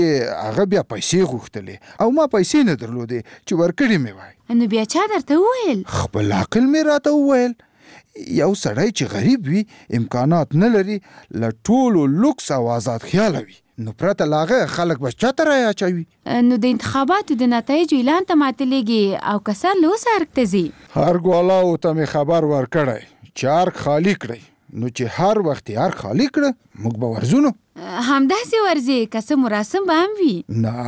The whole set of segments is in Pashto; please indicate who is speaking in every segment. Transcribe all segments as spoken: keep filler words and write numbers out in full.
Speaker 1: هغه بیا پیسې غوښتلې او ما پیسې نه درلودې چې ورکړې مې وای.
Speaker 2: نو بیا چا درته وویل؟
Speaker 1: خپل عقل مې راته وویل. یو سړی چې غریب وي، امکانات نه لري، له ټولو لوکس او آزاد خیاله وي، نو پرته له هغه خلک به چاته رایې اچوي؟
Speaker 2: نو د انتخاباتو د نتایجو اعلان ته ماتلېږي او کسان له اوسه ارګ ته ځي.
Speaker 1: ارګ والاو ته مې خبر ورکړی چې ارګ خالي کړئ، نو چې هر وخت یې ارګ خالي کړه موږ به ورځو.
Speaker 2: همداسې ورځې که څه مراسم به هم وي؟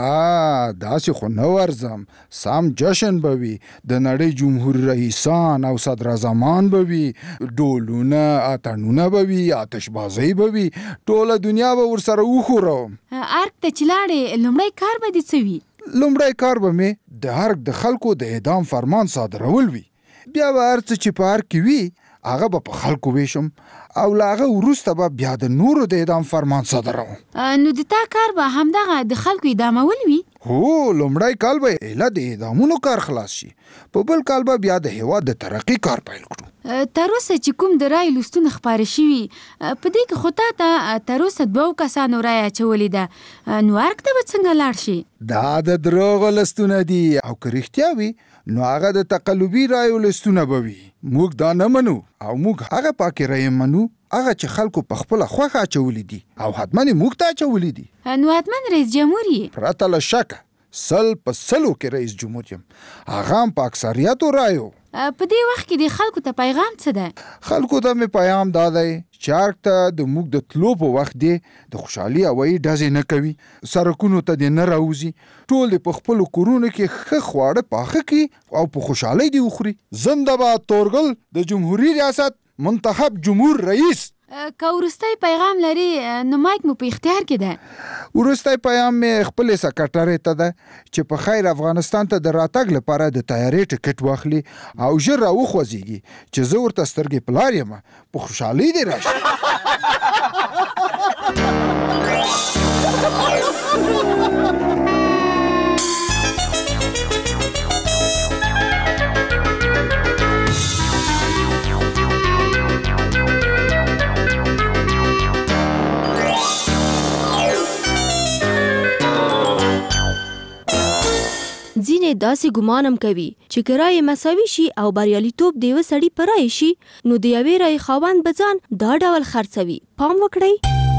Speaker 1: نه داسې خو نه ورځم، سم جشن به وي، د نړۍ جمهور رئیسان او صدراعظمان به وي، ډولونه اتڼونه به وي، آتشبازۍ به وي، ټوله دنیا به ورسره وښوروم.
Speaker 2: ارګ ته چې لاړې لومړی کار به دې څه وي؟
Speaker 1: لومړی کار به مې د ارګ د خلکو د اعدام فرمان صادرول وي. بیا به هر څه چې په ارګ کې وي هغه به په خلکو ویشم او له هغه وروسته به بیا د نورو د اعدام فرمان صادروم.
Speaker 2: نو د تا کار به همدغه د خلکو اعدامول وي؟
Speaker 1: هو، لومړی کال به ایله د اعدامونو کار خلاص شي، په بل کال به بیا د هېواد د ترقي کار پیل کړو.
Speaker 2: تر اوسه چې کوم د رایې لوستونه خپاره شوي، په دې کې خو تا ته تر اوسه دوو کسانو رایه اچولې ده، نو ارګ ته به څنګه لاړ شي؟
Speaker 1: دا د دروغو لستونه دي او که رښتیا وي نو هغه د تقلبي رایو لستونه به وي. موږ دا نه منو او موږ هغه پاکې رایې منو هغه چې خلکو په خپله خوښه اچولي دي او حتما یې موږ ته اچولي دي.
Speaker 2: نو حتما رئیس جمهور یې؟
Speaker 1: پرته له شکه سل په سلو کې رئیس جمهور یم، هغه هم په اکثریتو رایو.
Speaker 2: په دې وخت کې د خلکو ته پیغام څه ده؟
Speaker 1: خلکو ته مې پیغام دا دی چې ارګ ته د موږ د تلو په وخت دی د خوشحالي هوایي ډزې نه کوي، سړکونو ته دې نه راوځي، ټول دې په خپلو کورونو کې ښه خواړه پاخه کړي او په خوشحالۍ دې وخوري. زنده باد تورګل د جمهوري ریاست منتخب جمهور رئیس.
Speaker 2: که وروستی پیغام لري نو مایک مو په اختیار کې ده.
Speaker 1: وروستی پیغام مې خپلې سکرټرۍ ته ده چې په خیر افغانستان ته د راتګ لپاره د تیارۍ ټکټ واخلي او ژر راوخوځېږي چې زه ورته سترګې په لار یم، په خوشحالۍ دې راشي.
Speaker 3: ځینې داسې ګمانم کوي چې که رایې مساوي شي او بریالیتوب د یوه سړي په رایې شي نو د یوې رایې خاوند به ځان دا ډول خرڅوي. پام وکړئ.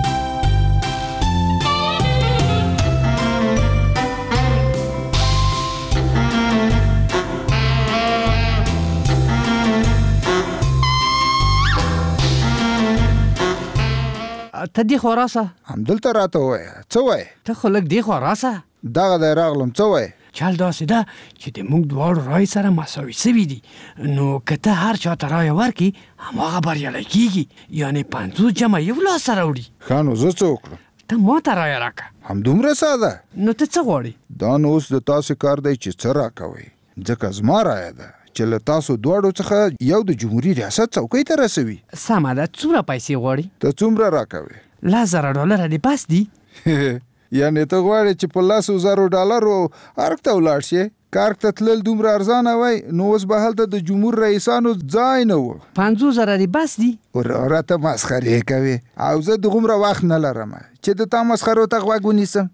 Speaker 4: ته دې خوا راسه.
Speaker 1: همدلته راته ووایه. څه وایې؟
Speaker 4: ته خو لږ دې خوا راسه.
Speaker 1: دغه دی راغلم. څه وایې؟
Speaker 4: چل داسې ده چې د موږ دواړو رایې سره مساوي سوي دي، نو که ته هر چا ته رایه ورکړي هماغه بریالی کېږي، یعنې پنځوس جمع یو لاسته راوړي.
Speaker 1: ښه نو زه څه وکړم؟
Speaker 4: ته ما ته رایه راکړه.
Speaker 1: همدومره ساده.
Speaker 4: نو ته څه غواړې؟
Speaker 1: دا نو اوس د تاسو کار دی چې څه راکوئ، ځکه زما رایه ده چې له تاسو دواړو څخه یو د جمهوري ریاست څوکۍ ته رسوي.
Speaker 4: سمه ده. څومره پیسې غواړې؟
Speaker 1: ته څومره راکوې؟
Speaker 4: لس زره ډالره دې بس دي؟
Speaker 1: یعنې ته غواړې چې په لسو زرو ډالرو ارګ ته ولاړ شې؟ که ارګ ته تلل دومره ارزانه وای نو اوس به هلته د جمهور رئیسانو ځای نه و.
Speaker 4: پنځوس زره دې بس دي؟
Speaker 1: وراره ته مسخرې کوې او زه دغومره وخت نه لرم چې د تا مسخرو ته غوږ ونیسم.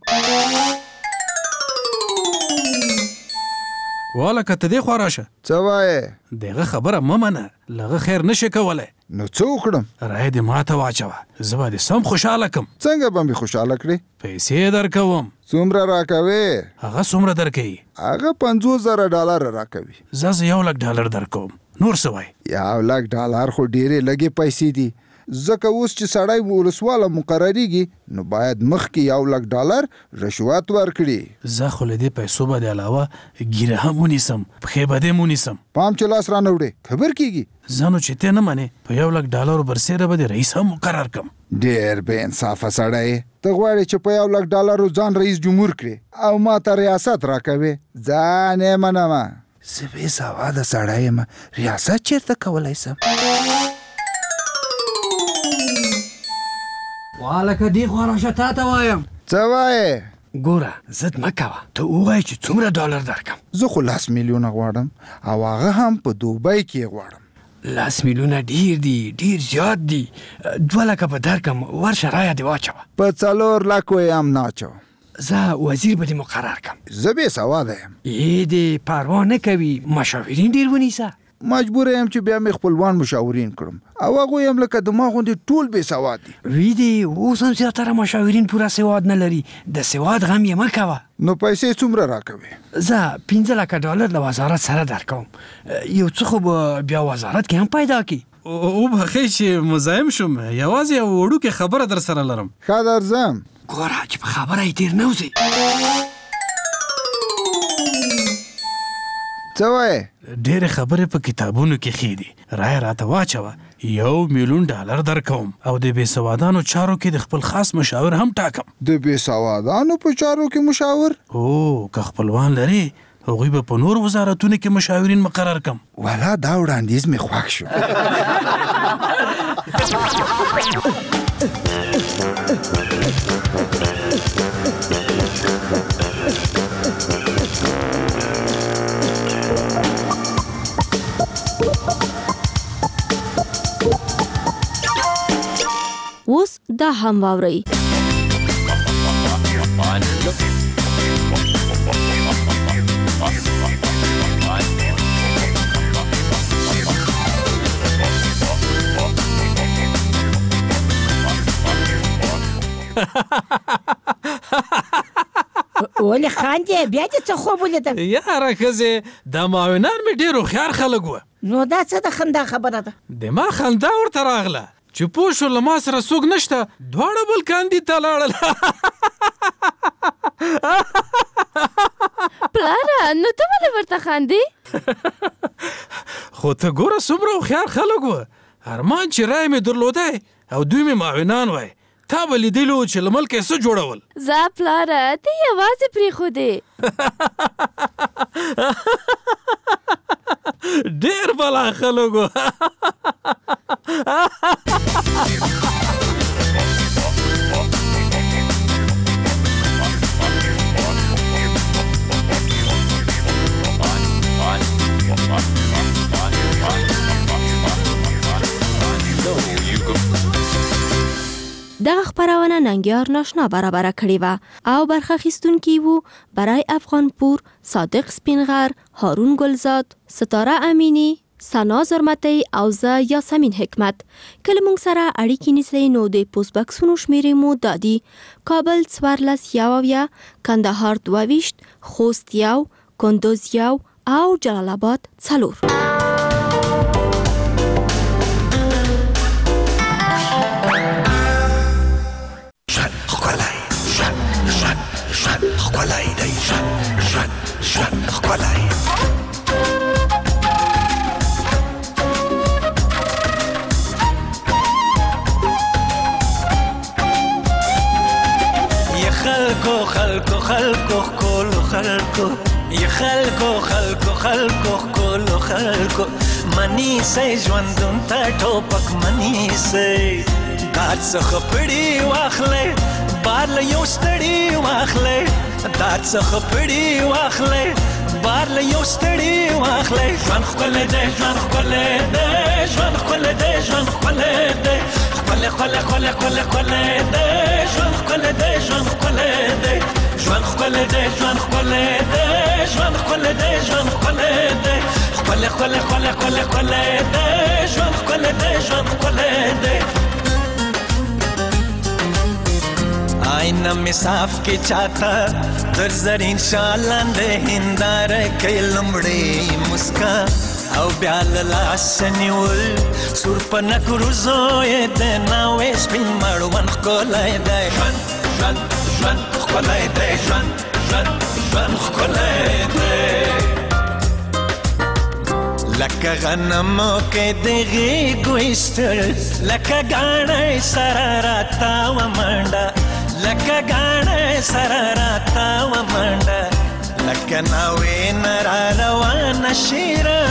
Speaker 5: والکه ته دې خوا راشه.
Speaker 1: څه وایې؟
Speaker 5: دغه خبره مه منه، لغه خیر نشي کولی.
Speaker 1: نو څه وکړم؟
Speaker 5: رایې دې ما ته واچوه، زه به دې سم خوشحاله کړم.
Speaker 1: څنګه به مې خوشحاله کړې؟
Speaker 5: پیسې درکوم.
Speaker 1: څومره راکوې؟
Speaker 5: هغه څومره درکوي؟
Speaker 1: هغه پنځوس زره ډالره راکوي.
Speaker 5: زه زه یو لک ډالر درکوم. نور څه وایي؟
Speaker 1: یو لک ډالر خو ډېرې لږې پیسې دي، ځکه اوس چې سړی ولسواله مقرریږي نو باید مخکې یو لک ډالر رشوت ورکړي.
Speaker 5: زه خو له دې پیسو به د علاوه ګیره هم ونیسم، پښې به دې هم ونیسم.
Speaker 1: پام چې لاس رانه وړې خبر کېږي.
Speaker 5: زه نو چې ته نه منې په یو لک ډالرو برسېره به د رئیس هم مقرر کړم.
Speaker 1: ډېر بې انصافه سړی. ته غواړې چې په یو لک ډالرو ځان رئیس جمهور کړې او ما ته ریاست راکوې؟ ځان یې منمه. زه بې سواده سړی یم، ریاست چېرته کولی سم؟
Speaker 4: والکه دې خوا راشه، تا ته وایم.
Speaker 1: څه وایې؟
Speaker 4: ګوره ضد مه کوه، ته ووایه چې څومره ډالر درکم.
Speaker 1: زه خو لس میلیونه غواړم او هغه هم په دوبۍ کې غواړم.
Speaker 4: لس میلیونه ډیر دي، ډیر زیات دي. دوه لکه به درکم، ورشه رایه دې واچوه.
Speaker 1: په څلور لکو یې هم نه اچوم.
Speaker 4: زه وزیر به دې مقرر کم.
Speaker 1: زه بې سواده یم.
Speaker 4: ای دې پروا نه کوي، مشاورین ډېر ونیسه.
Speaker 1: مجبور یم چې بیا مې خپلوان مشاورین کړم او هغوی هم لکه د ما غوندې ټول بې سواد دي.
Speaker 4: وی دې اوس هم زیاتره مشاورین پوره سواد نه لري، د سواد غم یې مه کوه.
Speaker 1: نو پیسې څومره راکوي؟
Speaker 4: زه پنځه لکه ډالر له وزارت سره درکوم. یو څه خو به بیا وزارت کې هم پیدا کړي.
Speaker 5: وبخئ چې مزاحم شوم، یوازې یو وړوکې خبره در سره لرم.
Speaker 1: ښه درځم.
Speaker 4: ګوره چې په خبره یې تېر نه وځې.
Speaker 1: څه وایې؟
Speaker 5: ډېرې خبرې په کتابونو کې ښې دي. رایه راته واچوه، یو میلیون ډالر درکوم او د بې سوادانو چارو کې د خپل خاص مشاور هم ټاکم.
Speaker 1: د بې سوادانو په چارو کې مشاور؟
Speaker 5: او که خپلوان لري هغوی به په نور وزارتونو کې مشاورین مقرر کم.
Speaker 1: والا دا وړاندیز مې خوښ شو.
Speaker 3: اوس دا هم واورئ.
Speaker 6: ولې خاندې؟ بیا دې څه خوب ولیدل؟
Speaker 5: یاره ښځې دا معاونان مې ډېر هوښیار خلک وه.
Speaker 6: نو دا څه د خندا خبره ده؟
Speaker 5: د ما خندا ورته راغله چې پوه شو له ما سره څوک نشته، دواړه بل کاندي ته لاړل.
Speaker 3: پلاره نو ته ولې ورته خاندې؟
Speaker 5: خو ته ګوره څومره هوښیار خلک وه. ارمان چې رای مې درلودی او دوی مې معاونان وای، تا به لیدلو چې له ملکه یې څه جوړول.
Speaker 3: ځه پلاره ته یوازې پرېښودې.
Speaker 5: ډېر بلا خلک وه.
Speaker 3: دغه خپرونه ننګیار ناشنا برابره کړې وه او برخه اخیستونکي وو برای افغان پور، صادق سپینغر، هارون گلزاد، ستاره امینی، سنا زرمتی او زه یاسمین حکمت. کله موږ سره اړیکې نیسئ نو د پوسټ بکسونو شمیرې مو دادي: کابل څوارلس یو اویا، کندهار دوه ویشت، خوست یو، کندوز یو او جلال آباد څلور.
Speaker 7: خلکو خلکو خلکو کولو خلکو یا خلکو خلکو خلکو کولو خلکو منی سي ژوندون ته ټوپک منی سي دا څخه پړی واخلې بار له یو ستړي واخلې دا څخه پړی واخلې بار له یو ستړي واخلې ژوند خپل دې ژوند خپل دې ژوند خپل دې ژوند خپل دې خپل خپل خپل خپل خپل دې ژوند خپل دې ژوند خپل دې ژوند خپل دې ژوند خپل دې ژوند خپل دې ژوند خپل دې خپل خپل خپل خپل خپل دې ژوند خپل دې ژوند خپل دې آئینه می صاف کې چاته در زرین شالند هندار کې لمړې مسکا او بیا لاس نیول سور په نکروزو یې د ناوې سپین مړوند ښکلی دی ژوند ژوند ژوند ښکلی دی ژوند ژوند ژوند ښکلی دی لکه غنمو کې د غېږو ایستل لکه ګاڼۍ سره راتاوه منډه لکه ګاڼۍ سره راتاوه منډه لکه ناوې نه را روانه شیره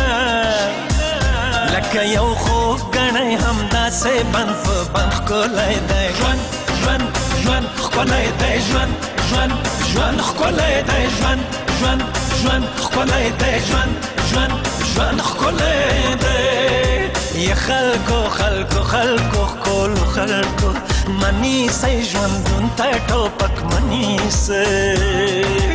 Speaker 7: لکه یو خوږ ګڼۍ همداسې بند په بند ښکلی دی ژوند ژوند ژوند ښکلی دی ژوند ژوند ژوند ښکلی دی ژوند ژوند ژوند ښکلی دی ژوند ژوند ژوند ښکلی دی یا خلکو خلکو خلکو ښکلو خلکو منی سئ ژوندون ته ټوپک منی سئ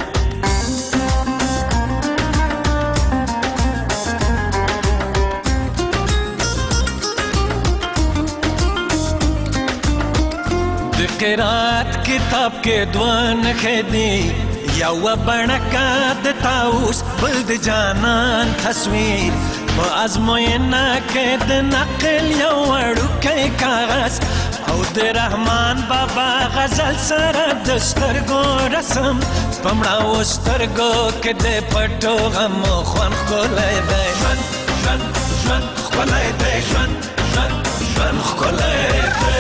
Speaker 7: قرات کتاب کې دوه نښې دي یوه بڼکه د طاووس بل د جانان تصویر په ازموینه کې د نقل یو وړوکی کاغذ او د رحمان بابا غزل سره د سترګو رسم په مړاوو سترګو کې د پټو غمو خوند ښکلی دی ژوند ژوند ژوند ښکلی دی ژوند ژوند ژوند ښکلی دی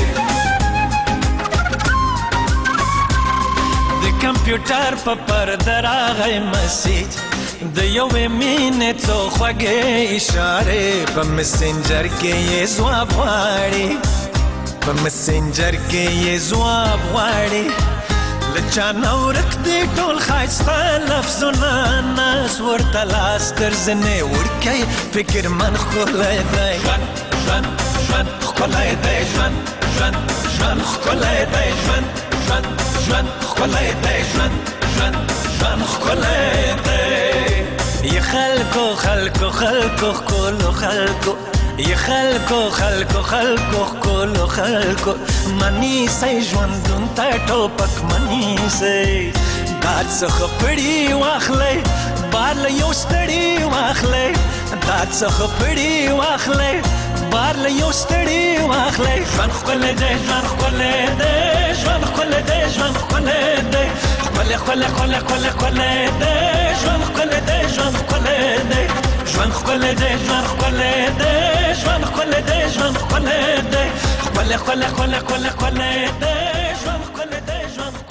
Speaker 7: کمپیوټر په پرده راغی مسیج د یوې مینې څو خوږې اشارې په مسنجر کې یې ځواب غواړي په مسنجر کې یې ځواب غواړي له چا نه ورک دي ټول ښایسته لفظونه ناز ورته لاس تر زنې وړکی فکرمن ښکلی دی ژوند ژوند ژوند ښکلی دی ژوند ژوند ژوند ښکلی دی ژوند ژوند ژوند ښکلی دی ژوند ژوند ژوند ښکلی دی یا خلکو خلکو خلکو ښکلو خلکو یا خلکو خلکو خلکو ښکلو خلکو منی سئ ژوندون ته ټوپک منی سئ دا څخه پړي واخلئ بار له یو ستړي واخلئ دا څخه پړي واخلئ بار له یو ستړي واخلئ ژوند ښکلی دی ژوند ښکلی دی ژوند ښکلی دی ژوند ښکلی دی ښکلی ښکلی ښکلی ښکلی ښکلی دی ژوند ښکلی دی ژوند ښکلی دی ژوند ښکلی دی ژوند ښکلی دی ژوند ښکلی دی ژوند ښکلی دی ښکلی ښکلی ښکلی ښکلی ښکلی دی ژوند ښکلی دی ژوند